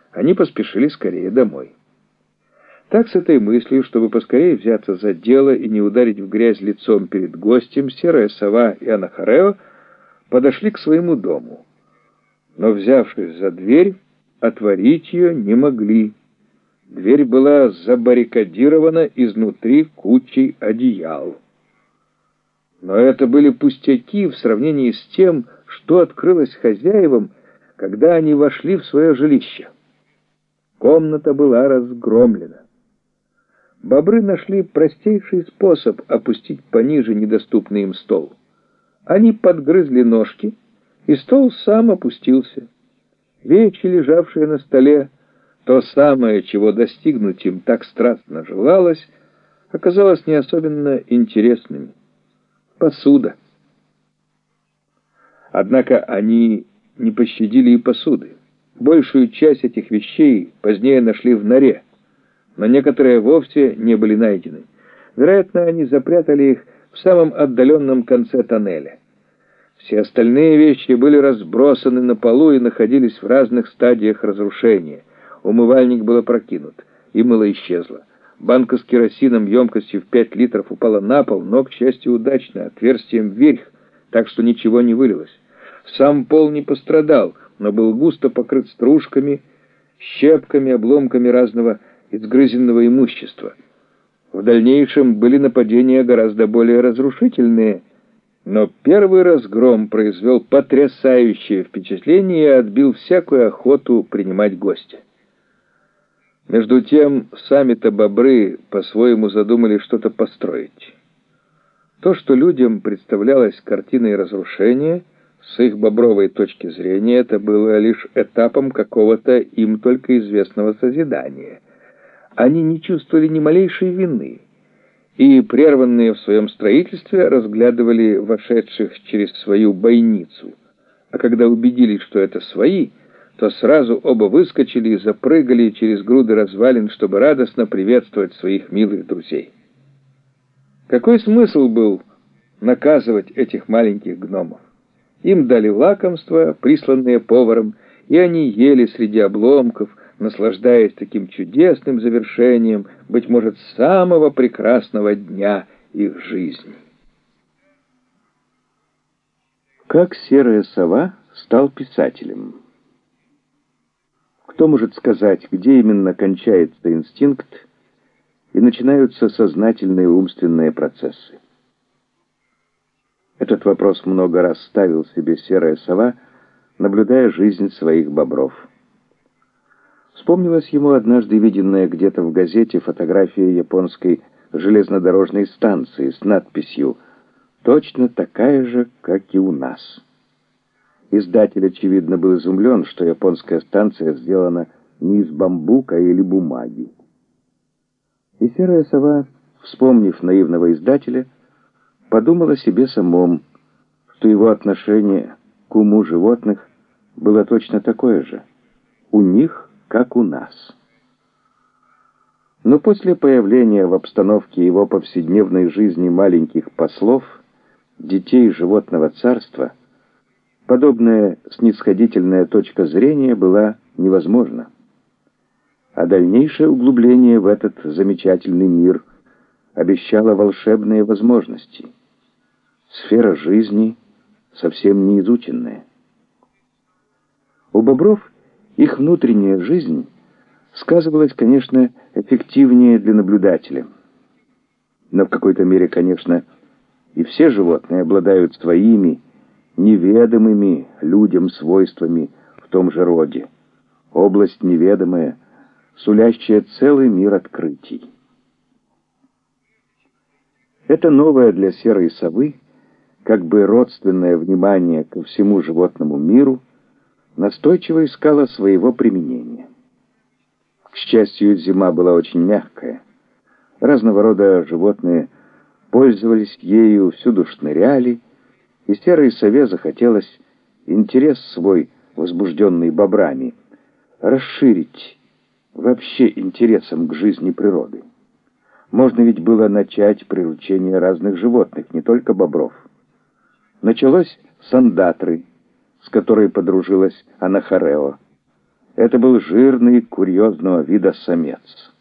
они поспешили скорее домой. Так, с этой мыслью, чтобы поскорее взяться за дело и не ударить в грязь лицом перед гостем, серая сова и Анахорео подошли к своему дому. Но, взявшись за дверь, отворить ее не могли. Дверь была забаррикадирована изнутри кучей одеял. Но это были пустяки в сравнении с тем, что открылось хозяевам, когда они вошли в свое жилище. Комната была разгромлена. Бобры нашли простейший способ опустить пониже недоступный им стол. Они подгрызли ножки, и стол сам опустился. Вещи, лежавшие на столе, то самое, чего достигнуть им так страстно желалось, оказалось не особенно интересными. Посуда. Однако они не пощадили и посуды. Большую часть этих вещей позднее нашли в норе, но некоторые вовсе не были найдены. Вероятно, они запрятали их в самом отдаленном конце тоннеля. Все остальные вещи были разбросаны на полу и находились в разных стадиях разрушения. Умывальник был опрокинут, и мыло исчезло. Банка с керосином емкостью в 5 литров упала на пол, но, к счастью, удачно, отверстием вверх, так что ничего не вылилось. Сам пол не пострадал, но был густо покрыт стружками, щепками, обломками разного изгрызенного имущества. В дальнейшем были нападения гораздо более разрушительные, но первый разгром произвел потрясающее впечатление и отбил всякую охоту принимать гостя. Между тем, сами-то бобры по-своему задумали что-то построить. То, что людям представлялось картиной разрушения, с их бобровой точки зрения, это было лишь этапом какого-то им только известного созидания. Они не чувствовали ни малейшей вины, и, прерванные в своем строительстве, разглядывали вошедших через свою бойницу. А когда убедились, что это свои, то сразу оба выскочили и запрыгали через груды развалин, чтобы радостно приветствовать своих милых друзей. Какой смысл был наказывать этих маленьких гномов? Им дали лакомства, присланные поваром, и они ели среди обломков, наслаждаясь таким чудесным завершением, быть может, самого прекрасного дня их жизни. Как серая сова стал писателем? Кто может сказать, где именно кончается инстинкт и начинаются сознательные умственные процессы? Этот вопрос много раз ставил себе серая сова, наблюдая жизнь своих бобров. Вспомнилась ему однажды виденная где-то в газете фотография японской железнодорожной станции с надписью «Точно такая же, как и у нас». Издатель, очевидно, был изумлен, что японская станция сделана не из бамбука или бумаги. И серая сова, вспомнив наивного издателя, подумал о себе самом, что его отношение к уму животных было точно такое же, у них, как у нас. Но после появления в обстановке его повседневной жизни маленьких послов, детей животного царства, подобная снисходительная точка зрения была невозможна. А дальнейшее углубление в этот замечательный мир обещало волшебные возможности. Сфера жизни совсем не изученная. У бобров их внутренняя жизнь сказывалась, конечно, эффективнее для наблюдателя. Но в какой-то мере, конечно, и все животные обладают своими неведомыми людям свойствами в том же роде. Область неведомая, сулящая целый мир открытий. Это новое для серой совы, как бы родственное внимание ко всему животному миру, настойчиво искало своего применения. К счастью, зима была очень мягкая. Разного рода животные пользовались ею, всюду шныряли, и серой сове захотелось интерес свой, возбужденный бобрами, расширить вообще интересом к жизни природы. Можно ведь было начать приручение разных животных, не только бобров. Началось с андатры, с которой подружилась Анахорео. Это был жирный, курьезного вида самец.